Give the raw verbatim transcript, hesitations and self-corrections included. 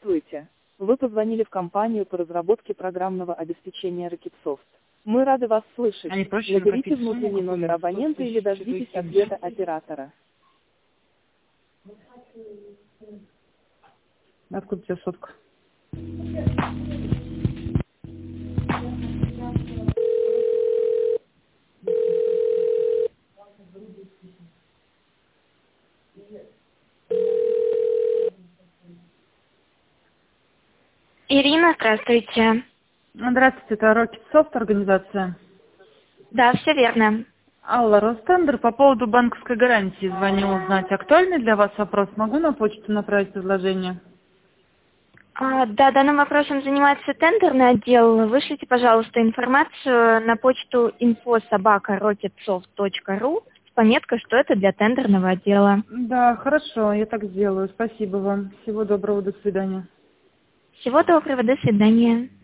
Здравствуйте. Вы позвонили в компанию по разработке программного обеспечения Rocketsoft. Мы рады вас слышать. А не проще Наберите накопить внутренний сумму номер какую-нибудь, абонента или сто тысяч, дождитесь и ответа выкинуть? оператора. Откуда у тебя сотка? Ирина, здравствуйте. Здравствуйте, это Rocketsoft организация. Да, все верно. Алла, Ростендер, по поводу банковской гарантии звонил узнать. Актуальный для вас вопрос? Могу на почту направить предложение? А, да, данным вопросом занимается тендерный отдел. Вышлите, пожалуйста, информацию на почту инфо собака рокетсофт точка ру с пометкой, что это для тендерного отдела. Да, хорошо, я так сделаю. Спасибо вам. Всего доброго, до свидания. Всего доброго, до свидания.